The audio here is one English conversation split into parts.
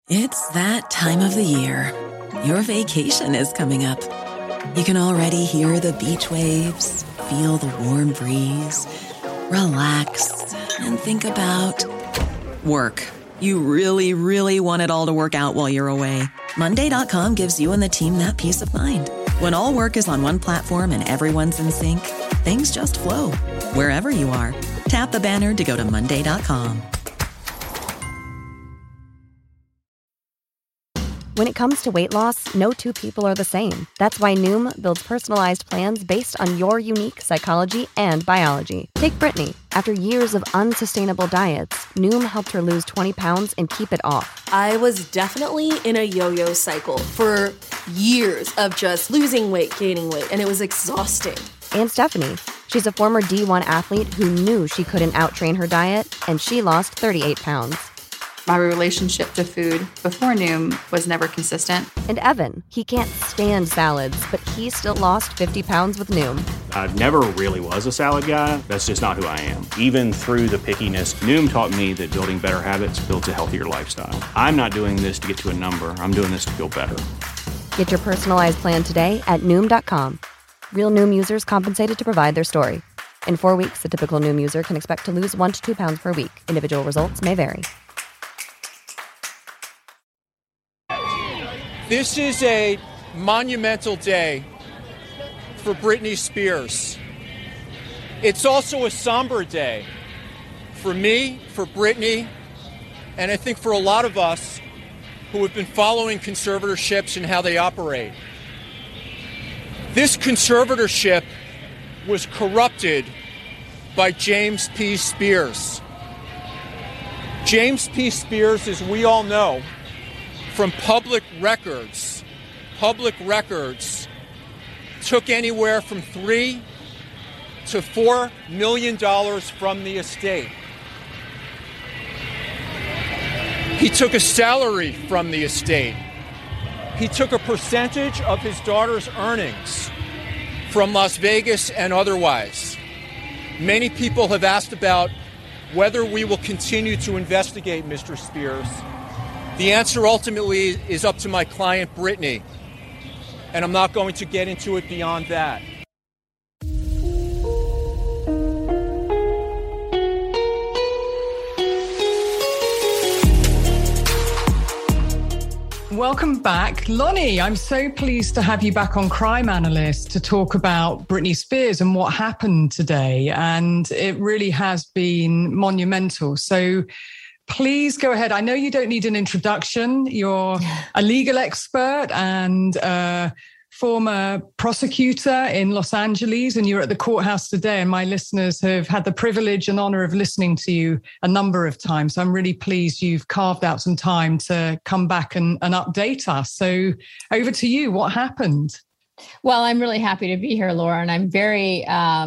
It's that time of the year. Your vacation is coming up. You can already hear the beach waves, feel the warm breeze, relax, and think about work. You really, really want it all to work out while you're away. Monday.com gives you and the team that peace of mind. When all work is on one platform and everyone's in sync, things just flow. Wherever you are, tap the banner to go to Monday.com. When it comes to weight loss, no two people are the same. That's why Noom builds personalized plans based on your unique psychology and biology. Take Brittany. After years of unsustainable diets, Noom helped her lose 20 pounds and keep it off. I was definitely in a yo-yo cycle for years of just losing weight, gaining weight, and it was exhausting. And Stephanie. She's a former D1 athlete who knew she couldn't outtrain her diet, and she lost 38 pounds. My relationship to food before Noom was never consistent. And Evan, he can't stand salads, but he still lost 50 pounds with Noom. I never really was a salad guy. That's just not who I am. Even through the pickiness, Noom taught me that building better habits builds a healthier lifestyle. I'm not doing this to get to a number. I'm doing this to feel better. Get your personalized plan today at Noom.com. Real Noom users compensated to provide their story. In 4 weeks, the typical Noom user can expect to lose 1 to 2 pounds per week. Individual results may vary. This is a monumental day for Britney Spears. It's also a somber day for me, for Britney, and I think for a lot of us who have been following conservatorships and how they operate. This conservatorship was corrupted by James P. Spears. James P. Spears, as we all know, from public records, took anywhere from $3 to $4 million from the estate. He took a salary from the estate. He took a percentage of his daughter's earnings from Las Vegas and otherwise. Many people have asked about whether we will continue to investigate Mr. Spears. The answer ultimately is up to my client, Britney, and I'm not going to get into it beyond that. Welcome back. Lonnie, I'm so pleased to have you back on Crime Analyst to talk about Britney Spears and what happened today. And it really has been monumental. So please go ahead. I know you don't need an introduction. You're a legal expert and a former prosecutor in Los Angeles, and you're at the courthouse today. And my listeners have had the privilege and honor of listening to you a number of times. So I'm really pleased you've carved out some time to come back and update us. So over to you. What happened? Well, I'm really happy to be here, Laura, and I'm very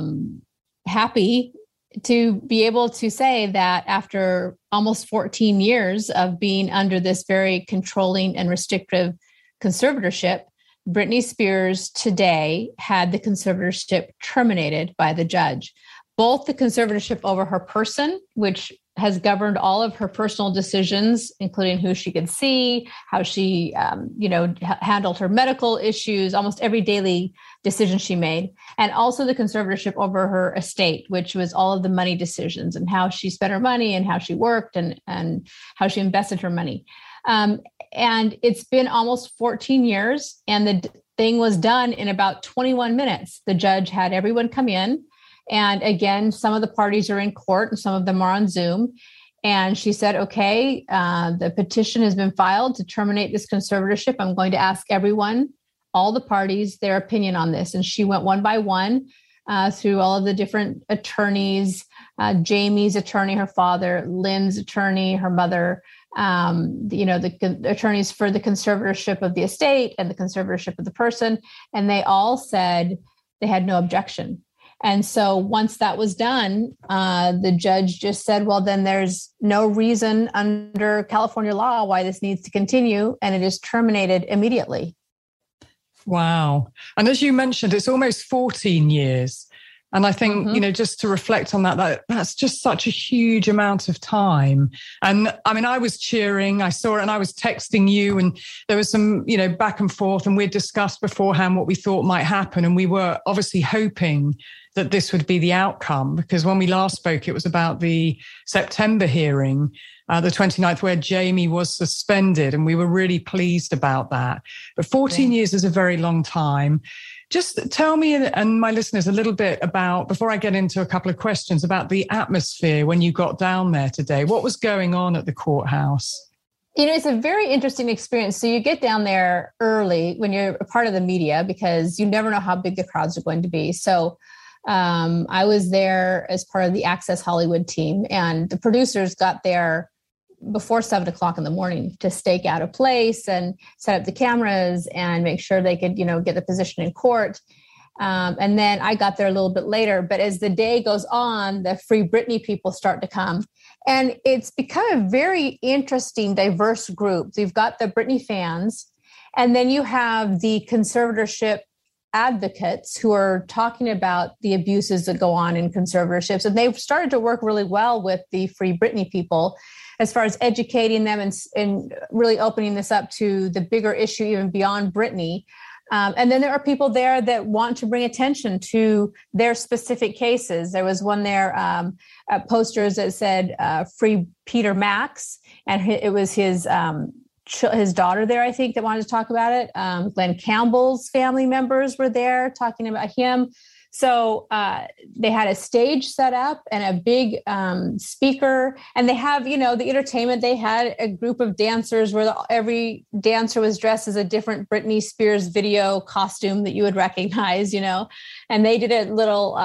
happy to be able to say that after almost 14 years of being under this very controlling and restrictive conservatorship, Britney Spears today had the conservatorship terminated by the judge. Both the conservatorship over her person, which has governed all of her personal decisions, including who she could see, how she, handled her medical issues, almost every daily decision she made, and also the conservatorship over her estate, which was all of the money decisions and how she spent her money and how she worked and how she invested her money. And it's been almost 14 years, and the thing was done in about 21 minutes. The judge had everyone come in. And again, some of the parties are in court and some of them are on Zoom. And she said, okay, the petition has been filed to terminate this conservatorship. I'm going to ask everyone, all the parties, their opinion on this. And she went one by one through all of the different attorneys, Jamie's attorney, her father, Lynn's attorney, her mother, the attorneys for the conservatorship of the estate and the conservatorship of the person. And they all said they had no objection. And so once that was done, the judge just said, well, then there's no reason under California law why this needs to continue. And it is terminated immediately. Wow. And as you mentioned, it's almost 14 years. And I think, just to reflect on that's just such a huge amount of time. And I mean, I was cheering, I saw it, and I was texting you, and there was some, back and forth, and we'd discussed beforehand what we thought might happen. And we were obviously hoping that this would be the outcome, because when we last spoke, it was about the September hearing, the 29th, where Jamie was suspended. And we were really pleased about that. But 14 years is a very long time. Just tell me and my listeners a little bit about, before I get into a couple of questions, about the atmosphere when you got down there today. What was going on at the courthouse? It's a very interesting experience. So you get down there early when you're a part of the media, because you never know how big the crowds are going to be. So I was there as part of the Access Hollywood team, and the producers got there before 7 o'clock in the morning to stake out a place and set up the cameras and make sure they could, get the position in court. And then I got there a little bit later. But as the day goes on, the Free Britney people start to come. And it's become a very interesting, diverse group. So you've got the Britney fans, and then you have the conservatorship advocates who are talking about the abuses that go on in conservatorships. And they've started to work really well with the Free Britney people as far as educating them and really opening this up to the bigger issue, even beyond Britney. And then there are people there that want to bring attention to their specific cases. There was one there, posters that said Free Peter Max, and it was his daughter there, I think, that wanted to talk about it. Glenn Campbell's family members were there talking about him. So they had a stage set up and a big speaker, and they have, the entertainment. They had a group of dancers where every dancer was dressed as a different Britney Spears video costume that you would recognize, and they did a little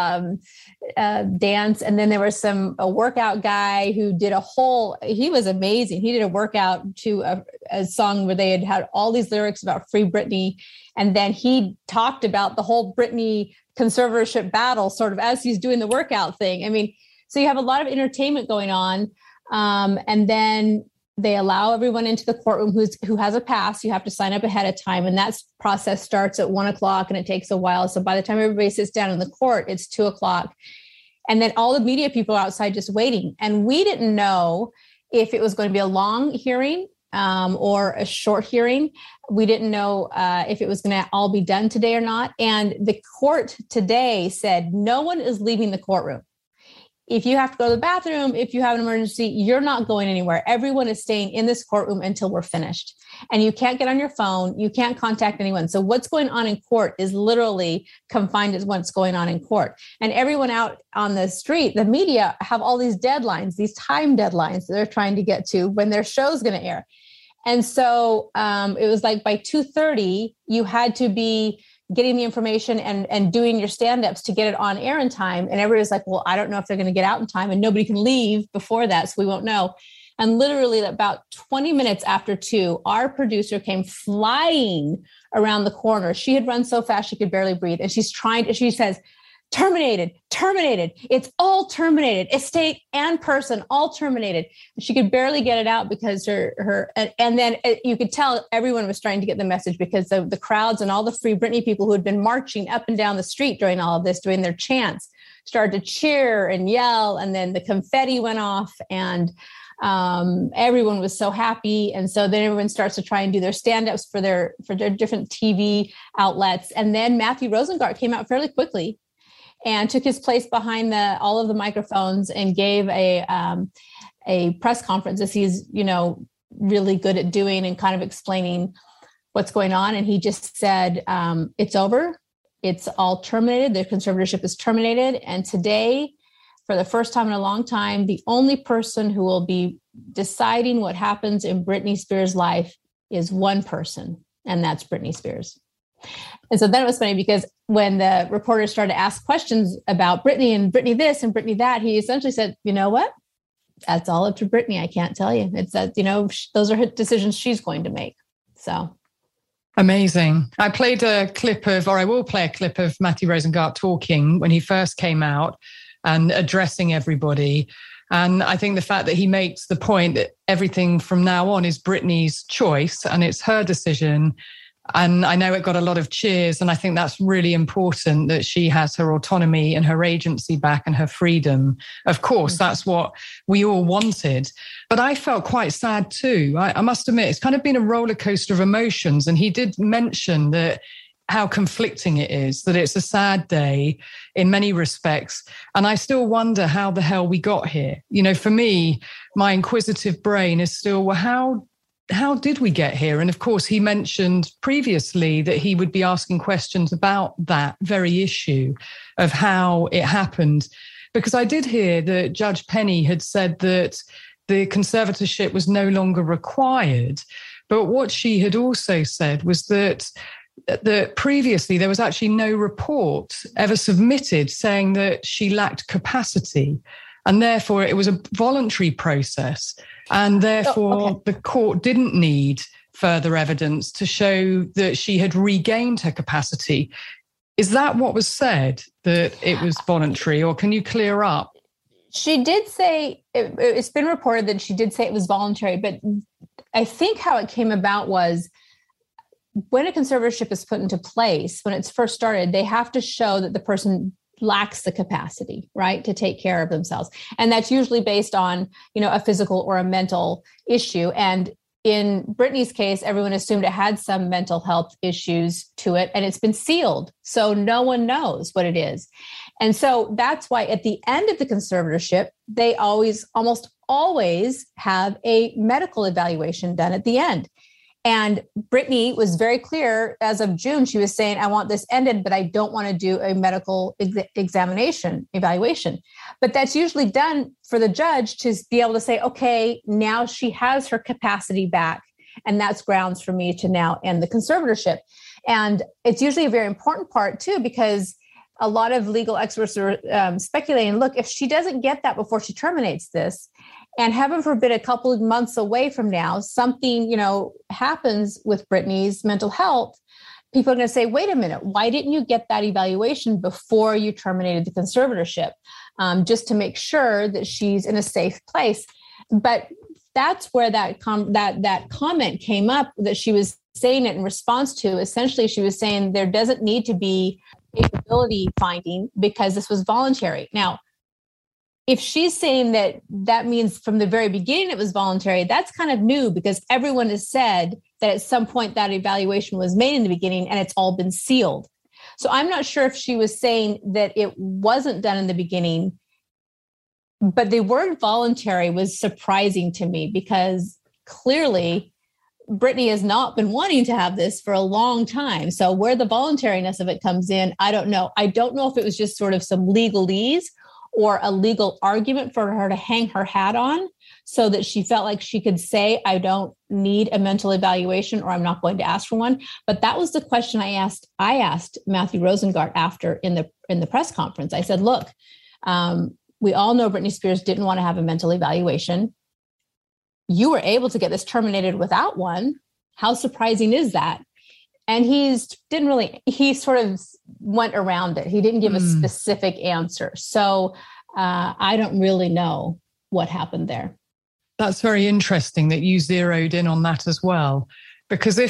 dance. And then there was a workout guy who did he was amazing. He did a workout to a song where they had all these lyrics about Free Britney. And then he talked about the whole Britney conservatorship battle sort of as he's doing the workout thing. I mean, so you have a lot of entertainment going on. And then they allow everyone into the courtroom who has a pass. You have to sign up ahead of time. And that process starts at 1 o'clock and it takes a while. So by the time everybody sits down in the court, it's 2 o'clock. And then all the media people are outside just waiting. And we didn't know if it was going to be a long hearing or a short hearing. We didn't know if it was going to all be done today or not. And the court today said, no one is leaving the courtroom. If you have to go to the bathroom, if you have an emergency, you're not going anywhere. Everyone is staying in this courtroom until we're finished. And you can't get on your phone. You can't contact anyone. So what's going on in court is literally confined to what's going on in court. And everyone out on the street, the media, have all these deadlines, these time deadlines that they're trying to get to when their show's going to air. And so it was like by 2:30, you had to be getting the information and doing your stand-ups to get it on air in time. And everybody's like, well, I don't know if they're going to get out in time, and nobody can leave before that, so we won't know. And literally about 20 minutes after 2, our producer came flying around the corner. She had run so fast she could barely breathe. And she says, terminated. It's all terminated. Estate and person, all terminated. She could barely get it out because and then you could tell everyone was trying to get the message, because the crowds and all the Free Britney people who had been marching up and down the street during all of this, doing their chants, started to cheer and yell. And then the confetti went off, and everyone was so happy. And so then everyone starts to try and do their stand-ups for their different TV outlets. And then Matthew Rosengart came out fairly quickly and took his place behind all of the microphones and gave a press conference, as he's, really good at doing, and kind of explaining what's going on. And he just said, it's over. It's all terminated. The conservatorship is terminated. And today, for the first time in a long time, the only person who will be deciding what happens in Britney Spears' life is one person, and that's Britney Spears. And so then it was funny, because when the reporters started to ask questions about Britney and Britney this and Britney that, he essentially said, you know what? That's all up to Britney. I can't tell you. It's that, those are decisions she's going to make. So. Amazing. I will play a clip of Matthew Rosengart talking when he first came out and addressing everybody. And I think the fact that he makes the point that everything from now on is Britney's choice and it's her decision, And I know it got a lot of cheers. And I think that's really important, that she has her autonomy and her agency back and her freedom. Of course, that's what we all wanted. But I felt quite sad too. I must admit, it's kind of been a roller coaster of emotions. And he did mention that how conflicting it is, that it's a sad day in many respects. And I still wonder how the hell we got here. You know, for me, my inquisitive brain is still, well, how did we get here? And of course, he mentioned previously that he would be asking questions about that very issue of how it happened. Because I did hear that Judge Penny had said that the conservatorship was no longer required. But what she had also said was that previously there was actually no report ever submitted saying that she lacked capacity. And therefore, it was a voluntary process. And therefore, the court didn't need further evidence to show that she had regained her capacity. Is that what was said, that it was voluntary, or can you clear up? She did say, it's been reported that she did say it was voluntary, but I think how it came about was when a conservatorship is put into place, when it's first started, they have to show that the person lacks the capacity, right, to take care of themselves. And that's usually based on, a physical or a mental issue. And in Brittany's case, everyone assumed it had some mental health issues to it, and it's been sealed. So no one knows what it is. And so that's why at the end of the conservatorship, they almost always have a medical evaluation done at the end. And Brittany was very clear as of June. She was saying, I want this ended, but I don't want to do a medical evaluation. But that's usually done for the judge to be able to say, okay, now she has her capacity back. And that's grounds for me to now end the conservatorship. And it's usually a very important part too, because a lot of legal experts are speculating, look, if she doesn't get that before she terminates this, and heaven forbid, a couple of months away from now, something, happens with Brittany's mental health, people are going to say, wait a minute, why didn't you get that evaluation before you terminated the conservatorship? Just to make sure that she's in a safe place. But that's where that comment came up, that she was saying it in response to. Essentially, she was saying there doesn't need to be capability finding because this was voluntary. Now, if she's saying that means from the very beginning it was voluntary, that's kind of new, because everyone has said that at some point that evaluation was made in the beginning and it's all been sealed. So I'm not sure if she was saying that it wasn't done in the beginning, but the word voluntary was surprising to me, because clearly Brittany has not been wanting to have this for a long time. So where the voluntariness of it comes in, I don't know. I don't know if it was just sort of some legalese or a legal argument for her to hang her hat on so that she felt like she could say, I don't need a mental evaluation, or I'm not going to ask for one. But that was the question I asked Matthew Rosengart after in the press conference. I said, look, we all know Britney Spears didn't want to have a mental evaluation. You were able to get this terminated without one. How surprising is that? And he sort of went around it. He didn't give a specific answer. So I don't really know what happened there. That's very interesting that you zeroed in on that as well. Because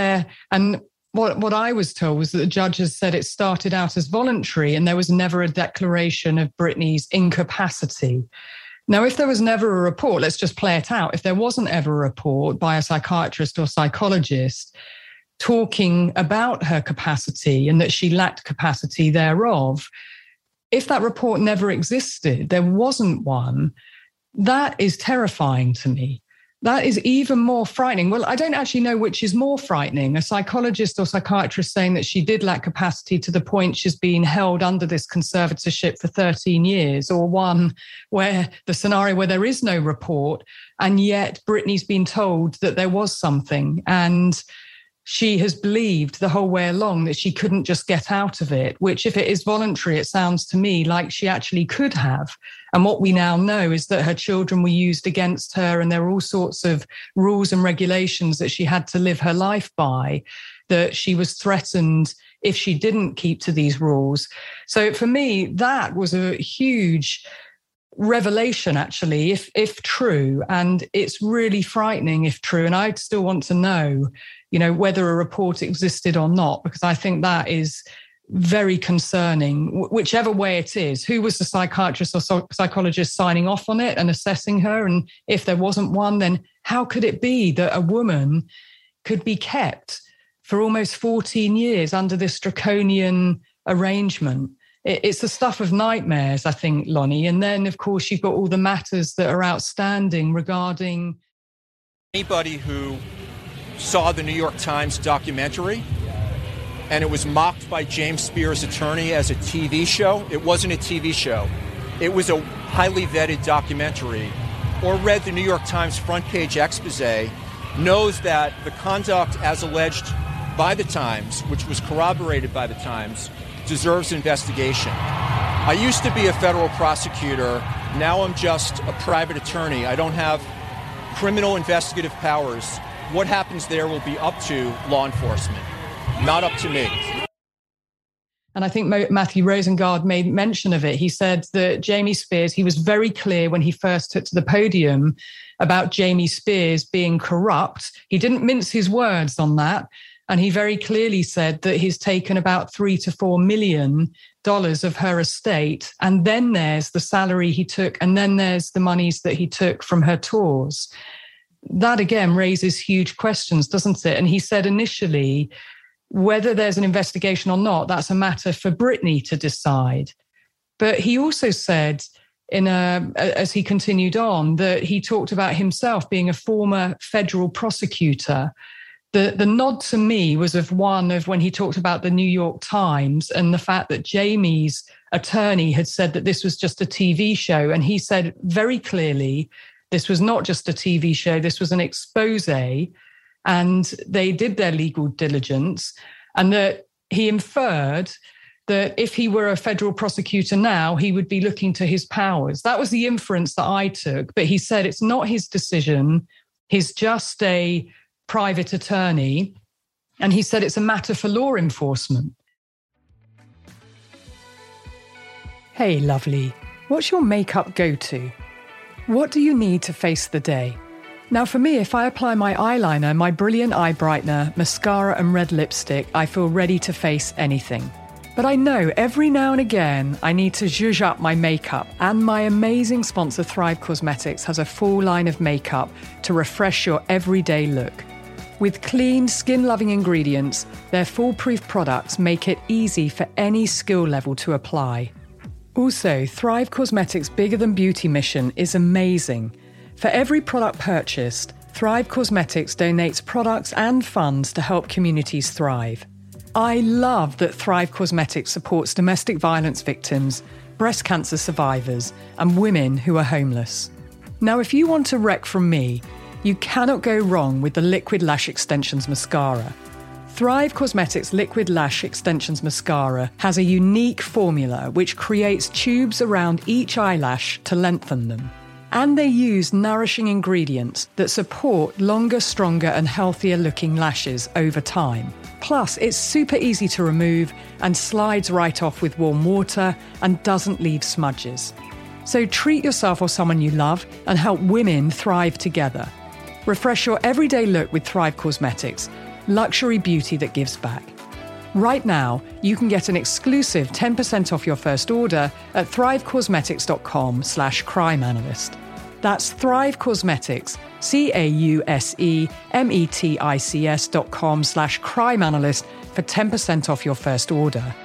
what I was told was that the judges said it started out as voluntary and there was never a declaration of Britney's incapacity. Now, if there was never a report, let's just play it out. If there wasn't ever a report by a psychiatrist or psychologist talking about her capacity and that she lacked capacity thereof, if that report never existed, there wasn't one, that is terrifying to me. That is even more frightening. Well, I don't actually know which is more frightening, a psychologist or psychiatrist saying that she did lack capacity to the point she's been held under this conservatorship for 13 years, or one where the scenario where there is no report and yet Britney's been told that there was something and she has believed the whole way along that she couldn't just get out of it, which if it is voluntary, it sounds to me like she actually could have. And what we now know is that her children were used against her, and there were all sorts of rules and regulations that she had to live her life by, that she was threatened if she didn't keep to these rules. So for me, that was a huge revelation, actually, if true. And it's really frightening if true. And I'd still want to know, whether a report existed or not, because I think that is very concerning, whichever way it is. Who was the psychiatrist or psychologist signing off on it and assessing her? And if there wasn't one, then how could it be that a woman could be kept for almost 14 years under this draconian arrangement? It's the stuff of nightmares, I think, Lonnie. And then, of course, you've got all the matters that are outstanding regarding... Anybody who saw the New York Times documentary, and it was mocked by James Spears' attorney as a TV show. It wasn't a TV show. It was a highly vetted documentary, or read the New York Times front page expose, knows that the conduct as alleged by the Times, which was corroborated by the Times, deserves investigation. I used to be a federal prosecutor. Now I'm just a private attorney. I don't have criminal investigative powers. What happens there will be up to law enforcement, not up to me. And I think Matthew Rosengard made mention of it. He said that Jamie Spears, he was very clear when he first took to the podium about Jamie Spears being corrupt. He didn't mince his words on that. And he very clearly said that he's taken about $3 to $4 million of her estate. And then there's the salary he took. And then there's the monies that he took from her tours. That, again, raises huge questions, doesn't it? And he said initially, whether there's an investigation or not, that's a matter for Britney to decide. But he also said, as he continued on, that he talked about himself being a former federal prosecutor. The nod to me was of when he talked about the New York Times and the fact that Jamie's attorney had said that this was just a TV show. And he said very clearly, this was not just a TV show, this was an expose. And they did their legal diligence, and that he inferred that if he were a federal prosecutor now, he would be looking to his powers. That was the inference that I took. But he said it's not his decision. He's just a private attorney. And he said it's a matter for law enforcement. Hey, lovely. What's your makeup go-to? What do you need to face the day? Now, for me, if I apply my eyeliner, my brilliant eye brightener, mascara and red lipstick, I feel ready to face anything. But I know every now and again I need to zhuzh up my makeup, and my amazing sponsor Thrive Causemetics has a full line of makeup to refresh your everyday look. With clean, skin-loving ingredients, their foolproof products make it easy for any skill level to apply. Also, Thrive Causemetics' Bigger Than Beauty mission is amazing. For every product purchased, Thrive Causemetics donates products and funds to help communities thrive. I love that Thrive Causemetics supports domestic violence victims, breast cancer survivors, and women who are homeless. Now, if you want a rec from me, you cannot go wrong with the Liquid Lash Extensions Mascara. Thrive Causemetics Liquid Lash Extensions Mascara has a unique formula which creates tubes around each eyelash to lengthen them. And they use nourishing ingredients that support longer, stronger and healthier looking lashes over time. Plus, it's super easy to remove and slides right off with warm water and doesn't leave smudges. So treat yourself or someone you love and help women thrive together. Refresh your everyday look with Thrive Causemetics, luxury beauty that gives back. Right now, you can get an exclusive 10% off your first order at thrivecausemetics.com/crimeanalyst. That's Thrive Causemetics, CAUSEMETICS.com/crimeanalyst for 10% off your first order.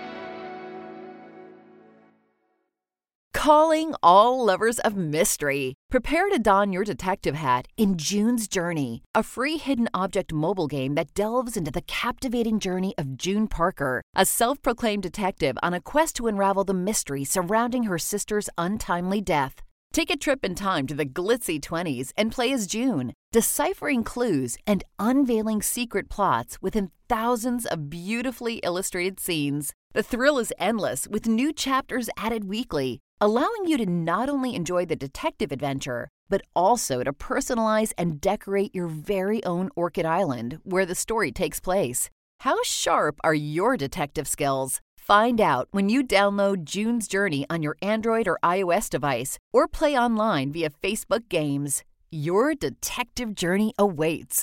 Calling all lovers of mystery. Prepare to don your detective hat in June's Journey, a free hidden object mobile game that delves into the captivating journey of June Parker, a self-proclaimed detective on a quest to unravel the mystery surrounding her sister's untimely death. Take a trip in time to the glitzy 20s and play as June, deciphering clues and unveiling secret plots within thousands of beautifully illustrated scenes. The thrill is endless with new chapters added weekly, allowing you to not only enjoy the detective adventure, but also to personalize and decorate your very own Orchid Island where the story takes place. How sharp are your detective skills? Find out when you download June's Journey on your Android or iOS device or play online via Facebook Games. Your detective journey awaits.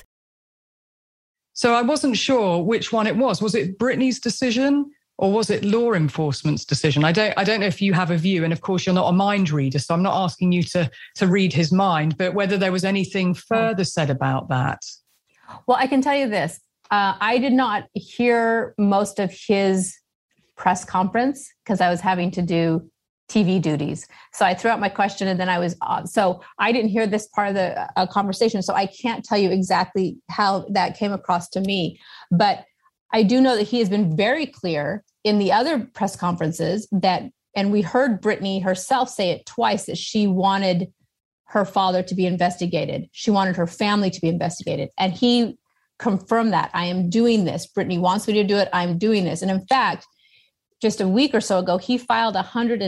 So I wasn't sure which one it was. Was it Brittany's decision or was it law enforcement's decision? I don't know if you have a view. And of course, you're not a mind reader, so I'm not asking you to read his mind, but whether there was anything further said about that. Well, I can tell you this. I did not hear most of his press conference because I was having to do TV duties. So I threw out my question and then so I didn't hear this part of the conversation. So I can't tell you exactly how that came across to me. But I do know that he has been very clear in the other press conferences and we heard Brittany herself say it twice, that she wanted her father to be investigated. She wanted her family to be investigated. And he confirmed that. I am doing this. Brittany wants me to do it. I'm doing this. And in fact, just a week or so ago, he filed a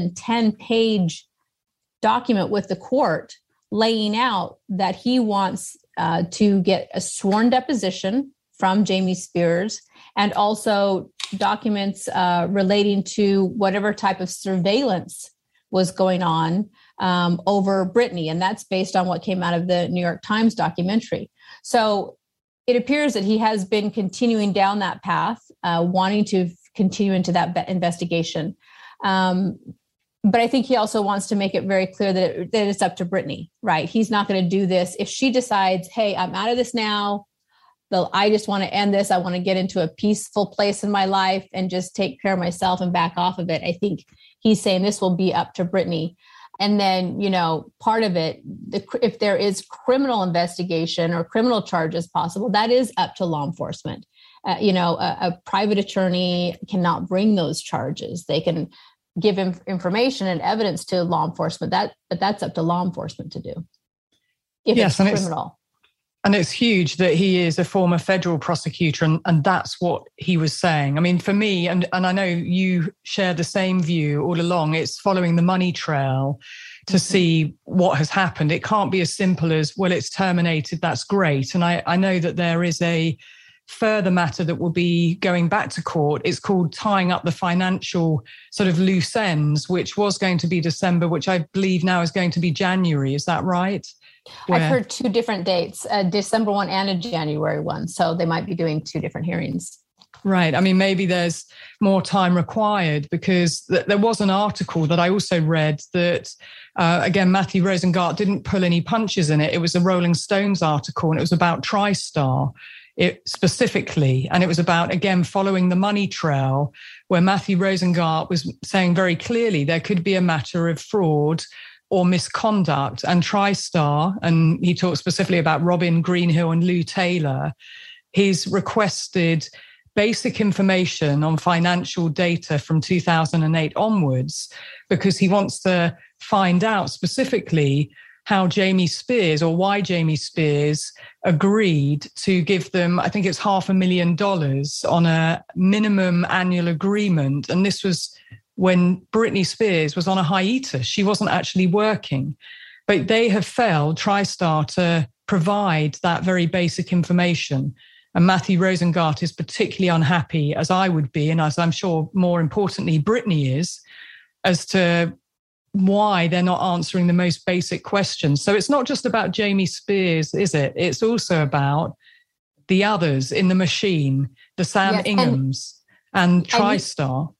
110-page document with the court laying out that he wants to get a sworn deposition from Jamie Spears and also documents relating to whatever type of surveillance was going on over Brittany. And that's based on what came out of the New York Times documentary. So it appears that he has been continuing down that path, wanting to continue into that investigation. But I think he also wants to make it very clear that it's up to Brittany, right? He's not going to do this. If she decides, hey, I'm out of this now, I just want to end this. I want to get into a peaceful place in my life and just take care of myself and back off of it. I think he's saying this will be up to Brittany. And then, part of it, if there is criminal investigation or criminal charges possible, that is up to law enforcement. A private attorney cannot bring those charges. They can give information and evidence to law enforcement. But that's up to law enforcement to do. If it's criminal. And it's huge that he is a former federal prosecutor, and that's what he was saying. I mean, for me, and I know you share the same view all along, it's following the money trail to see what has happened. It can't be as simple as, well, it's terminated, that's great. And I know that there is a further matter that will be going back to court. It's called tying up the financial sort of loose ends, which was going to be December, which I believe now is going to be January. Is that right? I've heard two different dates, a December one and a January one. So they might be doing two different hearings. Right. I mean, maybe there's more time required because there was an article that I also read that, again, Matthew Rosengart didn't pull any punches in it. It was a Rolling Stones article and it was about TriStar specifically. And it was about, again, following the money trail where Matthew Rosengart was saying very clearly there could be a matter of fraud or misconduct, and TriStar, and he talked specifically about Robin Greenhill and Lou Taylor, he's requested basic information on financial data from 2008 onwards because he wants to find out specifically how Jamie Spears or why Jamie Spears agreed to give them, I think it's $500,000 on a minimum annual agreement. And this was when Britney Spears was on a hiatus. She wasn't actually working. But they have failed, TriStar, to provide that very basic information. And Matthew Rosengart is particularly unhappy, as I would be, and as I'm sure more importantly, Britney is, as to why they're not answering the most basic questions. So it's not just about Jamie Spears, is it? It's also about the others in the machine, the Sam Inghams and TriStar.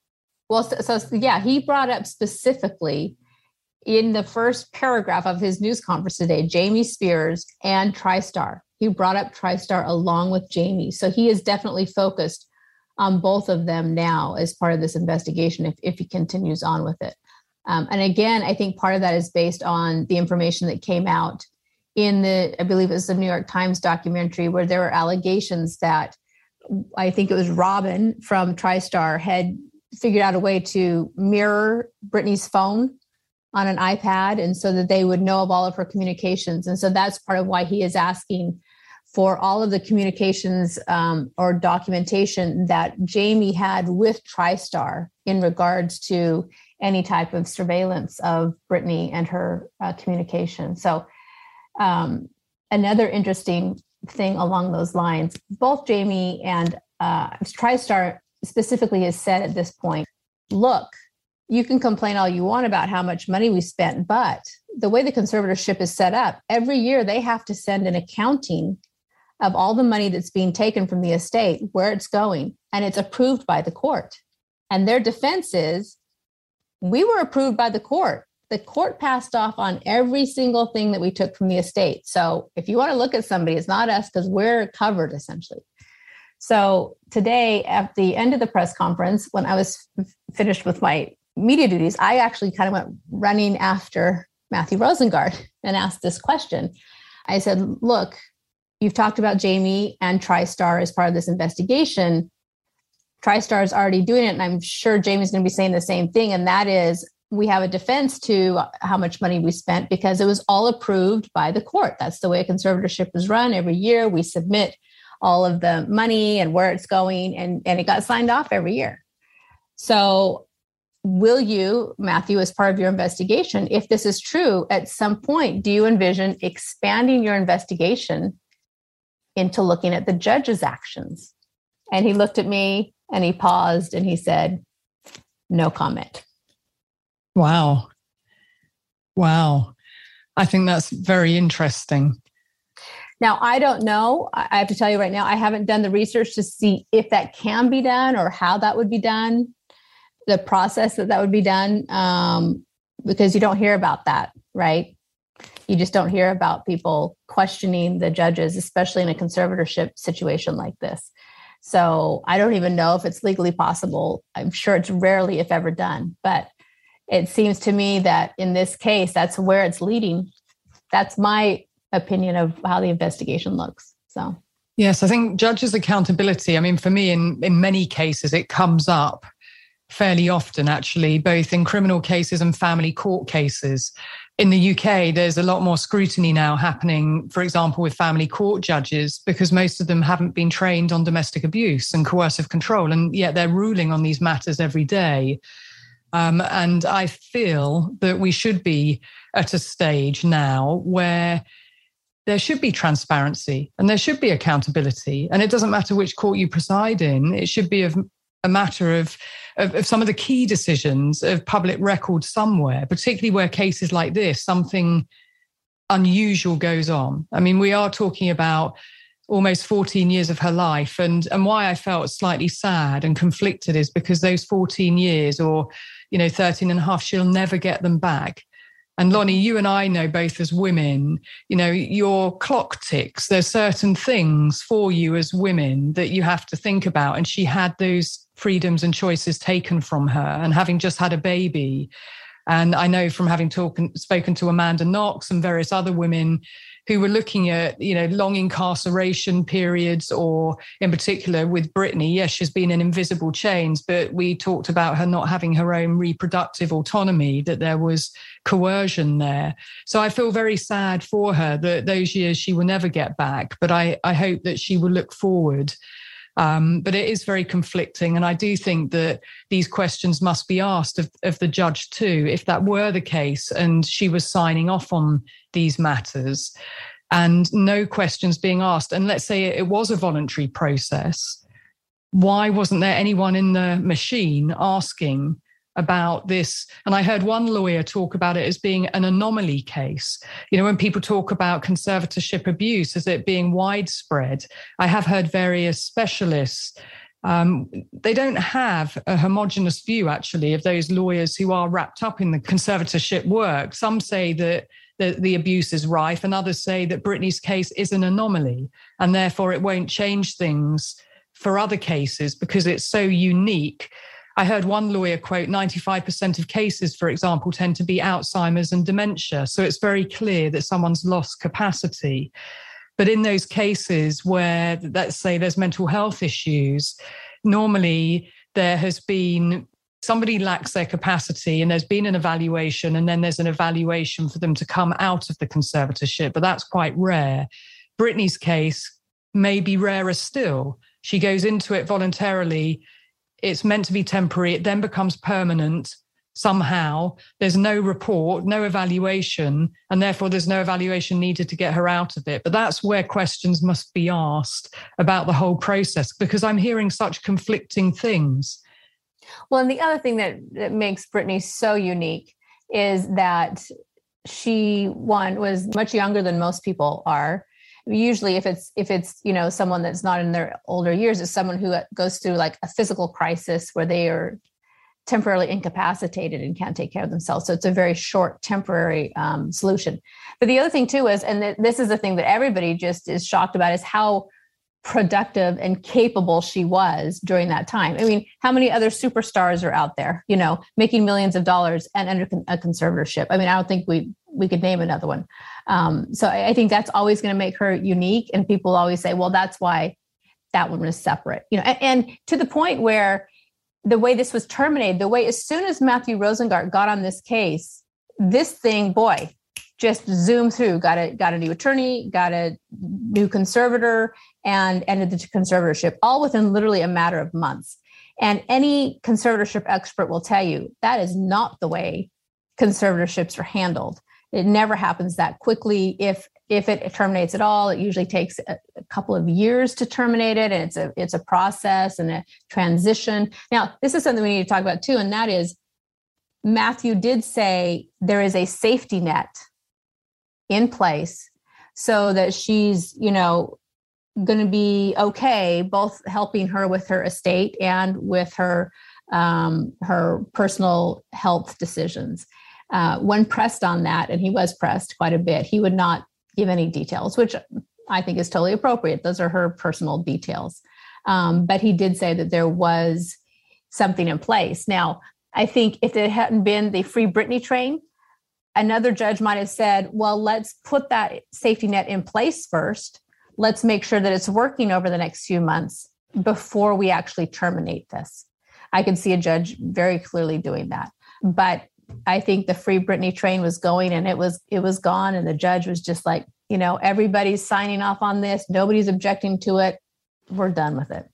He brought up specifically in the first paragraph of his news conference today, Jamie Spears and TriStar. He brought up TriStar along with Jamie. So he is definitely focused on both of them now as part of this investigation if he continues on with it. And again, I think part of that is based on the information that came out in I believe it was the New York Times documentary, where there were allegations that I think it was Robin from TriStar had figured out a way to mirror Britney's phone on an iPad, and so that they would know of all of her communications. And so that's part of why he is asking for all of the communications or documentation that Jamie had with TriStar in regards to any type of surveillance of Britney and her communication. So another interesting thing along those lines, both Jamie and TriStar specifically has said at this point look, you can complain all you want about how much money we spent, but the way the conservatorship is set up, every year they have to send an accounting of all the money that's being taken from the estate, where it's going, and it's approved by the court. And their defense is, we were approved by the court. The court passed off on every single thing that we took from the estate. So if you want to look at somebody, it's not us, because we're covered essentially. So today, at the end of the press conference, when I was finished with my media duties, I actually kind of went running after Matthew Rosengart and asked this question. I said, look, you've talked about Jamie and TriStar as part of this investigation. TriStar is already doing it, and I'm sure Jamie's going to be saying the same thing, and that is, we have a defense to how much money we spent because it was all approved by the court. That's the way a conservatorship is run. Every year we submit all of the money and where it's going, and it got signed off every year. So will you, Matthew, as part of your investigation, if this is true, at some point, do you envision expanding your investigation into looking at the judge's actions? And he looked at me and he paused and he said, no comment. Wow. I think that's very interesting. Now, I don't know. I have to tell you right now, I haven't done the research to see if that can be done or how that would be done, the process that would be done, because you don't hear about that, right? You just don't hear about people questioning the judges, especially in a conservatorship situation like this. So I don't even know if it's legally possible. I'm sure it's rarely, if ever, done. But it seems to me that in this case, that's where it's leading. That's my opinion of how the investigation looks. So, yes, I think judges' accountability, I mean, for me, in many cases, it comes up fairly often, actually, both in criminal cases and family court cases. In the UK, there's a lot more scrutiny now happening, for example, with family court judges, because most of them haven't been trained on domestic abuse and coercive control, and yet they're ruling on these matters every day. And I feel that we should be at a stage now where there should be transparency and there should be accountability. And it doesn't matter which court you preside in. It should be a matter of some of the key decisions of public record somewhere, particularly where cases like this, something unusual goes on. I mean, we are talking about almost 14 years of her life. And why I felt slightly sad and conflicted is because those 14 years or, 13 and a half, she'll never get them back. And Lonnie, you and I know both as women, your clock ticks. There's certain things for you as women that you have to think about. And she had those freedoms and choices taken from her, and having just had a baby. And I know from having spoken to Amanda Knox and various other women who were looking at, long incarceration periods, or in particular with Brittany, yes, she's been in invisible chains, but we talked about her not having her own reproductive autonomy, that there was coercion there. So I feel very sad for her that those years she will never get back, but I hope that she will look forward. But it is very conflicting. And I do think that these questions must be asked of the judge too, if that were the case and she was signing off on these matters and no questions being asked. And let's say it was a voluntary process. Why wasn't there anyone in the machine asking about this? And I heard one lawyer talk about it as being an anomaly case. When people talk about conservatorship abuse as it being widespread, I have heard various specialists. They don't have a homogenous view, actually, of those lawyers who are wrapped up in the conservatorship work. Some say that the abuse is rife, and others say that Brittany's case is an anomaly, and therefore it won't change things for other cases because it's so unique. I heard one lawyer quote, 95% of cases, for example, tend to be Alzheimer's and dementia. So it's very clear that someone's lost capacity. But in those cases where, let's say, there's mental health issues, normally there has been somebody lacks their capacity and there's been an evaluation, and then there's an evaluation for them to come out of the conservatorship. But that's quite rare. Brittany's case may be rarer still. She goes into it voluntarily. It's meant to be temporary. It then becomes permanent somehow. There's no report, no evaluation, and therefore there's no evaluation needed to get her out of it. But that's where questions must be asked about the whole process, because I'm hearing such conflicting things. Well, and the other thing that makes Britney so unique is that she, one, was much younger than most people are. Usually if it's, you know, someone that's not in their older years, it's someone who goes through like a physical crisis where they are temporarily incapacitated and can't take care of themselves. So it's a very short temporary solution. But the other thing too is, and this is the thing that everybody just is shocked about, is how productive and capable she was during that time. I mean, how many other superstars are out there, you know, making millions of dollars and under a conservatorship? I mean, I don't think we could name another one. So I think that's always going to make her unique. And people always say, well, that's why that one was separate, you know, and to the point where the way this was terminated, the way as soon as Matthew Rosengart got on this case, this thing, boy, just zoomed through, got a new attorney, got a new conservator, and ended the conservatorship, all within literally a matter of months. And any conservatorship expert will tell you that is not the way conservatorships are handled. It never happens that quickly. If it terminates at all, it usually takes a couple of years to terminate it. And it's a process and a transition. Now, this is something we need to talk about too. And that is, Matthew did say there is a safety net in place so that she's, you know, going to be okay, both helping her with her estate and with her personal health decisions. When pressed on that, and he was pressed quite a bit, he would not give any details, which I think is totally appropriate. Those are her personal details. But he did say that there was something in place. Now, I think if it hadn't been the Free Britney train, another judge might have said, well, let's put that safety net in place first. Let's make sure that it's working over the next few months before we actually terminate this. I could see a judge very clearly doing that. But I think the Free Britney train was going and it was gone. And the judge was just like, you know, everybody's signing off on this. Nobody's objecting to it. We're done with it.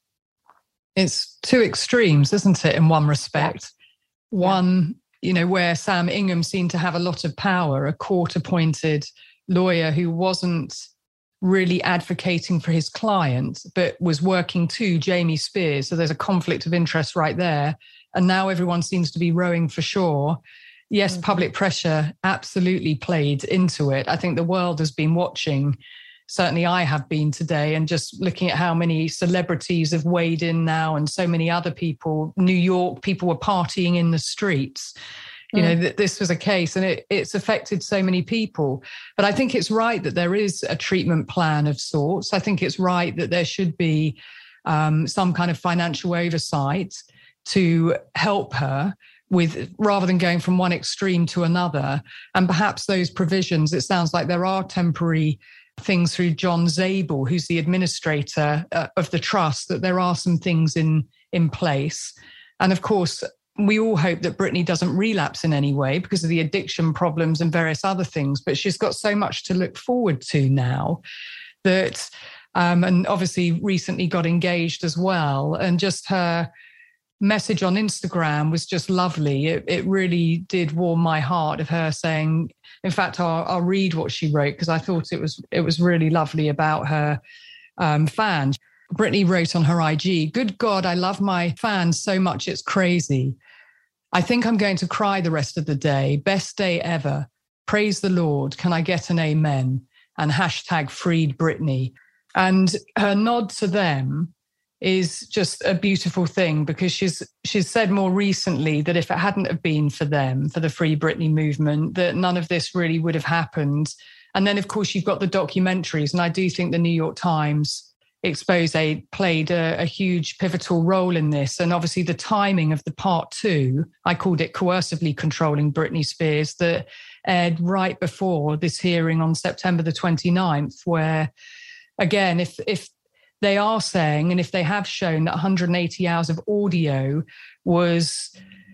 It's two extremes, isn't it, in one respect? Yeah. One, you know, where Sam Ingham seemed to have a lot of power, a court-appointed lawyer who wasn't really advocating for his client, but was working to Jamie Spears. So there's a conflict of interest right there. And now everyone seems to be rowing for shore. Yes, public pressure absolutely played into it. I think the world has been watching. Certainly I have been today, and just looking at how many celebrities have weighed in now and so many other people. New York, people were partying in the streets. You know, this was a case, and it's affected so many people. But I think it's right that there is a treatment plan of sorts. I think it's right that there should be some kind of financial oversight to help her with, rather than going from one extreme to another. And perhaps those provisions, it sounds like there are temporary things through John Zabel, who's the administrator of the trust, that there are some things in place. And of course, we all hope that Britney doesn't relapse in any way because of the addiction problems and various other things, but she's got so much to look forward to now that, and obviously recently got engaged as well. And just her message on Instagram was just lovely. It really did warm my heart, of her saying, in fact, I'll read what she wrote because I thought it was really lovely about her fans. Britney wrote on her IG, "Good God, I love my fans so much it's crazy. I think I'm going to cry the rest of the day. Best day ever. Praise the Lord. Can I get an amen? And hashtag freed Britney." And her nod to them is just a beautiful thing, because she's said more recently that if it hadn't have been for them, for the Free Britney movement, that none of this really would have happened. And then, of course, you've got the documentaries. And I do think the New York Times expose played a huge pivotal role in this. And obviously the timing of the part 2, I called it Coercively Controlling Britney Spears, that aired right before this hearing on September the 29th, where, again, if they are saying, and if they have shown, that 180 hours of audio was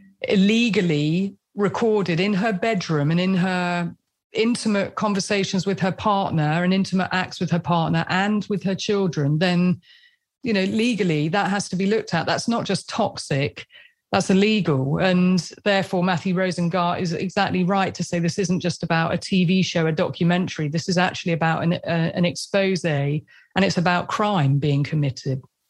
illegally recorded in her bedroom and in her intimate conversations with her partner and intimate acts with her partner and with her children, then, you know, legally that has to be looked at. That's not just toxic, that's illegal. And therefore Matthew Rosengart is exactly right to say this isn't just about a TV show, a documentary. This is actually about an expose, and it's about crime being committed.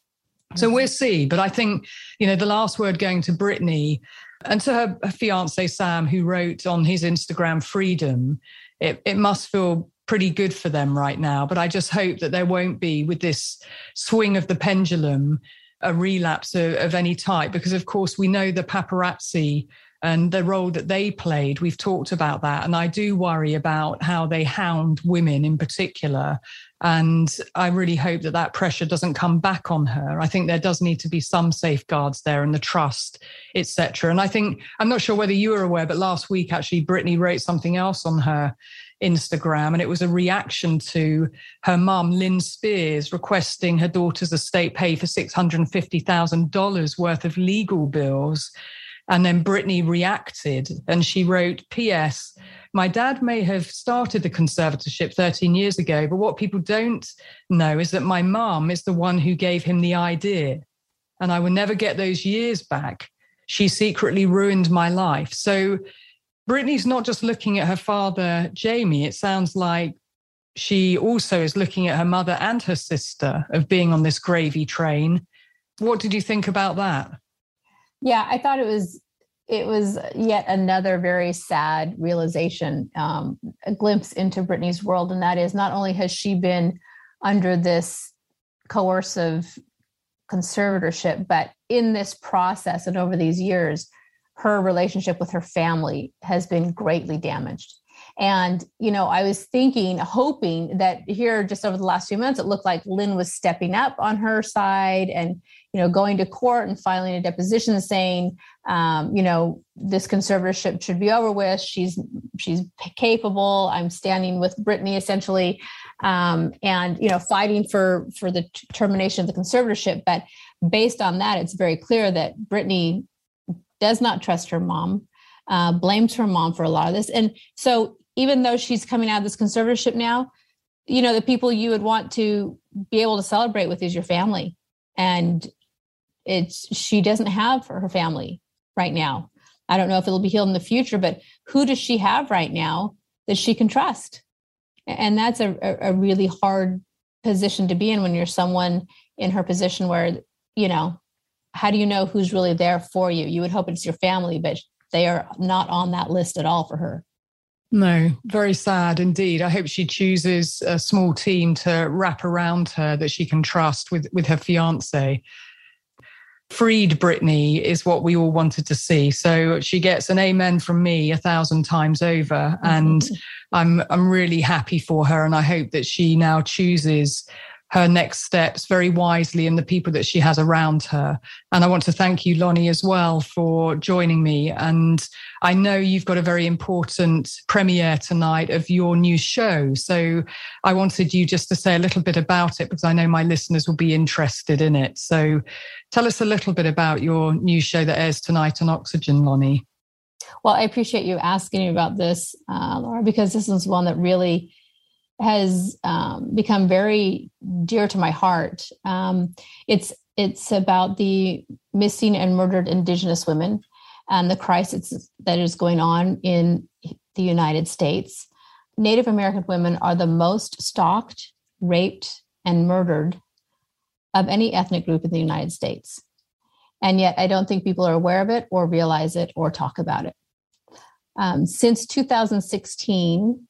So we'll see. But I think, the last word going to Britney and to her fiance, Sam, who wrote on his Instagram, freedom, it must feel pretty good for them right now. But I just hope that there won't be, with this swing of the pendulum, a relapse of any type, because of course we know the paparazzi and the role that they played. We've talked about that. And I do worry about how they hound women in particular. And I really hope that that pressure doesn't come back on her. I think there does need to be some safeguards there and the trust, etc. And I think, I'm not sure whether you were aware, but last week, actually, Britney wrote something else on her Instagram, and it was a reaction to her mum, Lynn Spears, requesting her daughter's estate pay for $650,000 worth of legal bills. And then Britney reacted and she wrote, P.S., my dad may have started the conservatorship 13 years ago, but what people don't know is that my mum is the one who gave him the idea. And I will never get those years back. She secretly ruined my life. So Britney's not just looking at her father, Jamie. It sounds like she also is looking at her mother and her sister of being on this gravy train. What did you think about that? Yeah, I thought it was yet another very sad realization, a glimpse into Britney's world. And that is, not only has she been under this coercive conservatorship, but in this process and over these years, her relationship with her family has been greatly damaged. And, I was hoping that here just over the last few months, it looked like Lynn was stepping up on her side and, going to court and filing a deposition saying, this conservatorship should be over with. She's capable. I'm standing with Britney essentially, and, fighting for the termination of the conservatorship. But based on that, it's very clear that Britney does not trust her mom, blames her mom for a lot of this. And so even though she's coming out of this conservatorship now, the people you would want to be able to celebrate with is your family. And she doesn't have her family right now. I don't know if it'll be healed in the future, but who does she have right now that she can trust? And that's a really hard position to be in when you're someone in her position where, how do you know who's really there for you? You would hope it's your family, but they are not on that list at all for her. No, very sad indeed. I hope she chooses a small team to wrap around her that she can trust with her fiance. Freed Britney is what we all wanted to see. So she gets an amen from me 1,000 times over. And I'm really happy for her. And I hope that she now chooses her next steps very wisely and the people that she has around her. And I want to thank you, Lonnie, as well for joining me. And I know you've got a very important premiere tonight of your new show. So I wanted you just to say a little bit about it because I know my listeners will be interested in it. So tell us a little bit about your new show that airs tonight on Oxygen, Lonnie. Well, I appreciate you asking me about this, Laura, because this is one that really has become very dear to my heart. It's about the missing and murdered Indigenous women and the crisis that is going on in the United States. Native American women are the most stalked, raped, and murdered of any ethnic group in the United States. And yet I don't think people are aware of it or realize it or talk about it. Since 2016,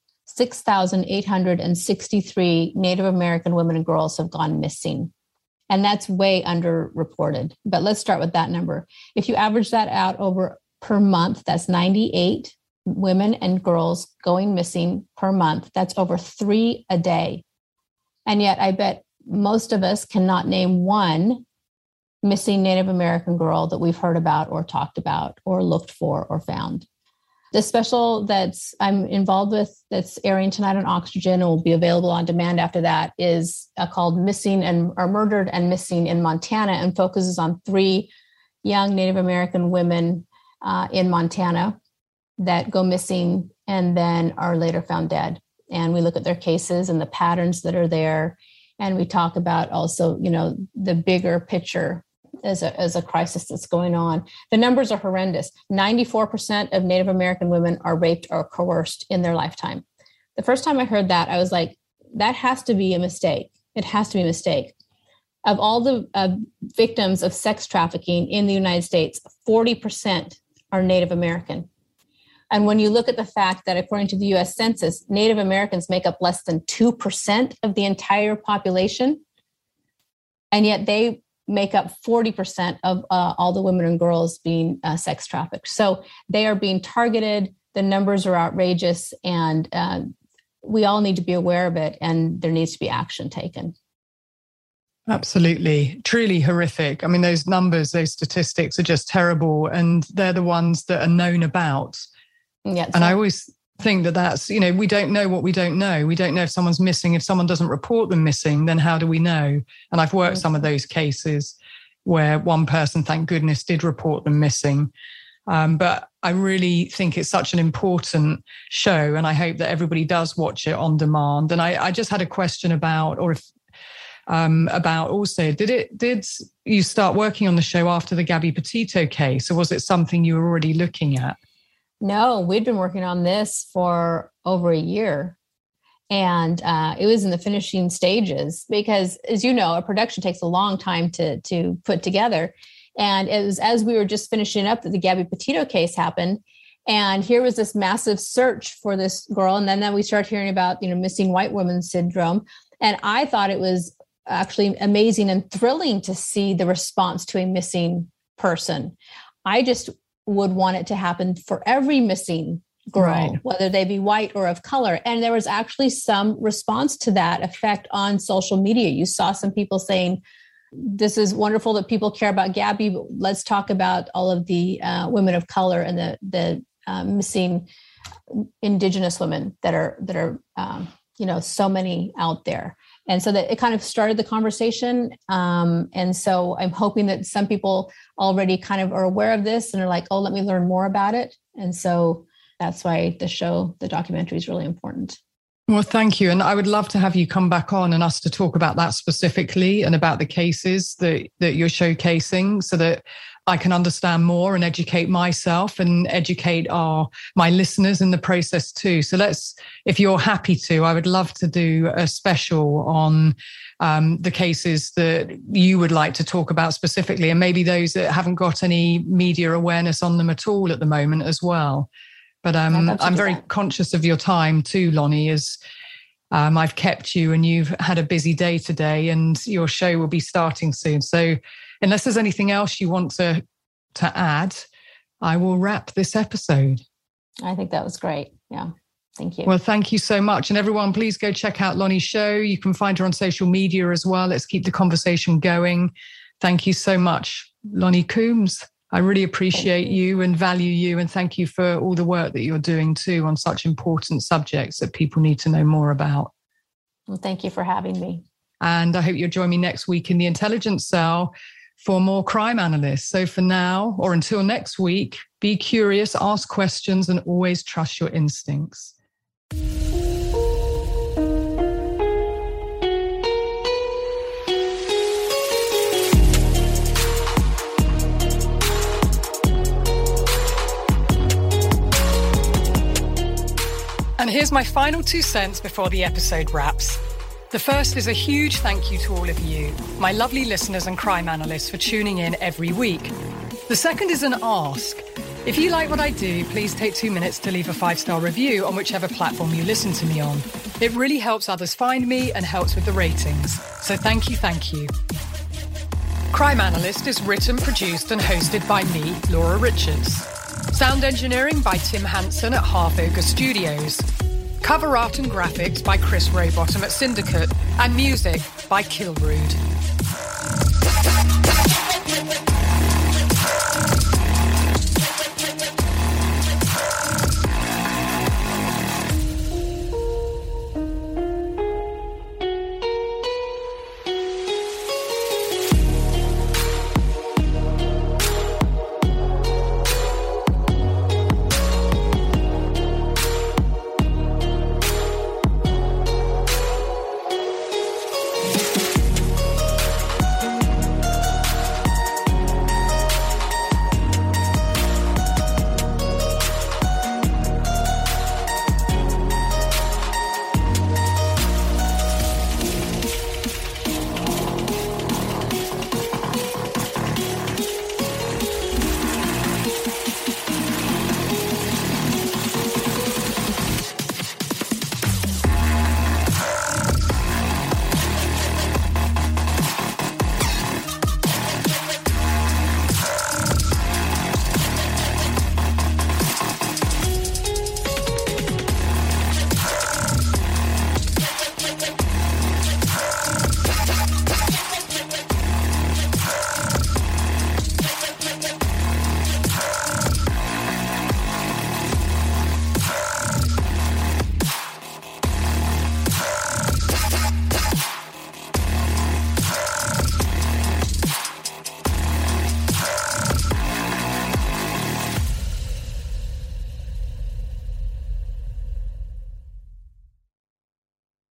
6,863 Native American women and girls have gone missing. And that's way underreported. But let's start with that number. If you average that out over per month, that's 98 women and girls going missing per month. That's over 3 a day. And yet I bet most of us cannot name one missing Native American girl that we've heard about or talked about or looked for or found. The special that's I'm involved with that's airing tonight on Oxygen and will be available on demand after that is called Murdered and Missing in Montana, and focuses on 3 young Native American women in Montana that go missing and then are later found dead. And we look at their cases and the patterns that are there. And we talk about also, the bigger picture as a crisis that's going on. The numbers are horrendous. 94% of Native American women are raped or coerced in their lifetime. The first time I heard that, I was like, that has to be a mistake. It has to be a mistake. of all the victims of sex trafficking in the United States, 40% are Native American. And when you look at the fact that according to the U.S. Census, Native Americans make up less than 2% of the entire population, and yet they make up 40% of all the women and girls being sex trafficked. So they are being targeted. The numbers are outrageous, and we all need to be aware of it, and there needs to be action taken. Absolutely. Truly horrific. I mean, those numbers, those statistics are just terrible, and they're the ones that are known about. Yeah, and I always think that that's, we don't know what we don't know. We don't know if someone's missing. If someone doesn't report them missing, then how do we know? And I've worked some of those cases where one person, thank goodness, did report them missing. But I really think it's such an important show, and I hope that everybody does watch it on demand. And I just had a question about also, did you start working on the show after the Gabby Petito case, or was it something you were already looking at? No, we'd been working on this for over a year, and it was in the finishing stages because, as you know, a production takes a long time to put together. And it was as we were just finishing up that the Gabby Petito case happened. And here was this massive search for this girl. And then we started hearing about, missing white woman syndrome. And I thought it was actually amazing and thrilling to see the response to a missing person. I just would want it to happen for every missing girl, right, whether they be white or of color. And there was actually some response to that effect on social media. You saw some people saying, this is wonderful that people care about Gabby, but let's talk about all of the women of color and the missing Indigenous women that are so many out there. And so that it kind of started the conversation. And so I'm hoping that some people already kind of are aware of this and are like, oh, let me learn more about it. And so that's why the documentary is really important. Well, thank you. And I would love to have you come back on and us to talk about that specifically and about the cases that you're showcasing so that I can understand more and educate myself and educate my listeners in the process too. So if you're happy to, I would love to do a special on the cases that you would like to talk about specifically, and maybe those that haven't got any media awareness on them at all at the moment as well. But I'm very conscious of your time too, Lonnie, as I've kept you and you've had a busy day today and your show will be starting soon. So unless there's anything else you want to add, I will wrap this episode. I think that was great. Yeah. Thank you. Well, thank you so much. And everyone, please go check out Lonnie's show. You can find her on social media as well. Let's keep the conversation going. Thank you so much, Lonnie Coombs. I really appreciate you and value you, and thank you for all the work that you're doing too on such important subjects that people need to know more about. Well, thank you for having me. And I hope you'll join me next week in the Intelligence Cell for more crime analysts. So for now, or until next week, be curious, ask questions, and always trust your instincts. And here's my final 2 cents before the episode wraps. The first is a huge thank you to all of you, my lovely listeners and crime analysts, for tuning in every week. The second is an ask. If you like what I do, please take 2 minutes to leave a 5-star review on whichever platform you listen to me on. It really helps others find me and helps with the ratings. So thank you, thank you. Crime Analyst is written, produced and hosted by me, Laura Richards. Sound engineering by Tim Hansen at Half Ogre Studios. Cover art and graphics by Chris Rowbottom at Syndicate. And music by Kilrude.